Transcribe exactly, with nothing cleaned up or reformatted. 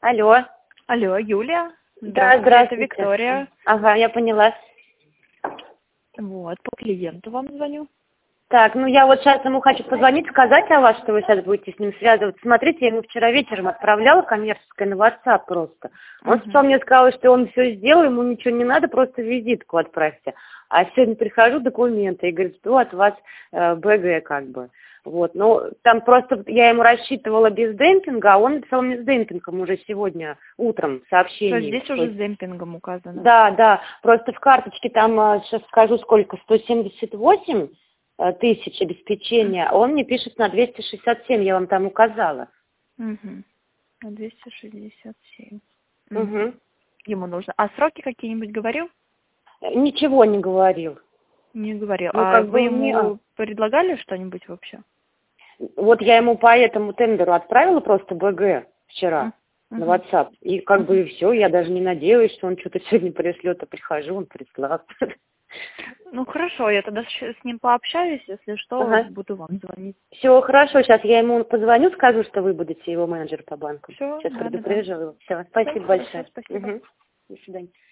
Алло. Алло, Юлия? Да, Здравствуйте, здравствуйте. это Виктория. Ага, я поняла. Вот, по клиенту вам звоню. Так, ну я вот сейчас ему хочу позвонить, сказать о вас, что вы сейчас будете с ним связываться. Смотрите, я ему вчера вечером отправляла коммерческое на WhatsApp просто. Он Мгм. сначала мне сказал, что он все сделал, ему ничего не надо, просто визитку отправьте. А сегодня прихожу, документы, и говорит, что от вас э, БГ как бы. Вот, ну там просто я ему рассчитывала без демпинга, а он написал мне с демпингом уже сегодня утром То сообщение. есть здесь уже с демпингом указано. Да, да, просто в карточке там, а, сейчас скажу сколько, сто семьдесят восемь э, тысяч обеспечения, а он мне пишет на двести шестьдесят семь, я вам там указала. Угу. двести шестьдесят семь. Угу. Ему нужно. А сроки какие-нибудь говорил? Ничего не говорил. Не говорил. Ну, А как вы бы не... а. ему предлагали что-нибудь вообще? Вот я ему по этому тендеру отправила просто БГ вчера М, на мгм. WhatsApp. И как Мгм. бы и все, я даже не надеялась, что он что-то сегодня пришлет, а прихожу, он прислал. Ну хорошо, я тогда щ- с ним пообщаюсь, если что, Ага. буду вам звонить. Все, хорошо, сейчас я ему позвоню, скажу, что вы будете его менеджер по банку. Все, Сейчас да, да, да. предупрежу его. Все, Все, спасибо хорошо, большое. спасибо. Угу. До свидания.